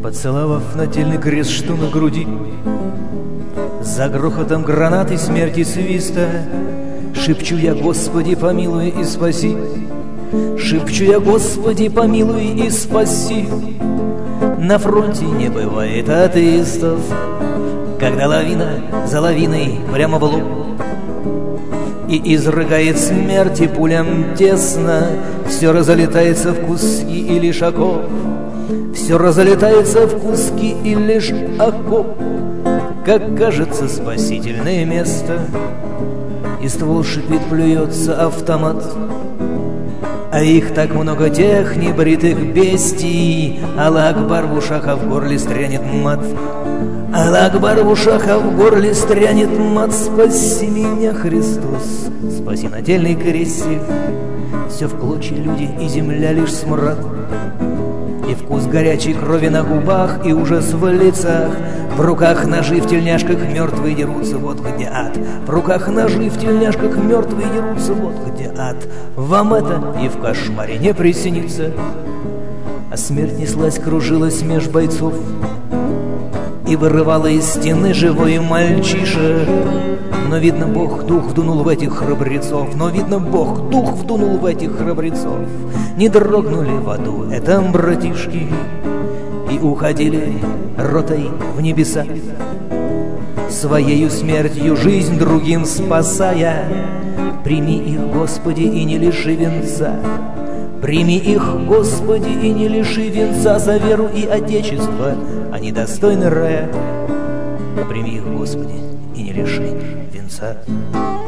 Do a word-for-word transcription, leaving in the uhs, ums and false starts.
Поцеловав нательный крест, что на груди, за грохотом гранаты смерти свиста, шепчу я: Господи, помилуй и спаси. Шепчу я: Господи, помилуй и спаси. На фронте не бывает атеистов, когда лавина за лавиной прямо в лоб, и изрыгает смерти пулям тесно. Все разлетается в куски, и лишь окоп, все разлетается в куски, и лишь окоп, как кажется, спасительное место. И ствол шипит, плюется автомат, а их так много, тех небритых бестий. Аллах Акбар, в ушах, а в горле стрянет мат. Аллах Акбар, в ушах, а в горле стрянет мат. Спаси меня, Христос, спаси нательный крестик. Все в клочья люди, и земля лишь смрад, и вкус горячей крови на губах, и ужас в лицах. В руках ножи, в тельняшках мертвые дерутся, вот где ад. В руках ножи, в тельняшках мертвые дерутся, вот где ад. Вам это и в кошмаре не приснится. А смерть неслась, кружилась меж бойцов и вырывала из стены живой мальчишек. Но, видно, Бог дух вдунул в этих храбрецов, но, видно, Бог дух вдунул в этих храбрецов. Не дрогнули в аду это братишки и уходили ротой в небеса, своею смертью жизнь другим спасая. Прими их, Господи, и не лиши венца. Прими их, Господи, и не лиши венца. За веру и отечество они достойны рая. Прими их, Господи, и не лиши венца.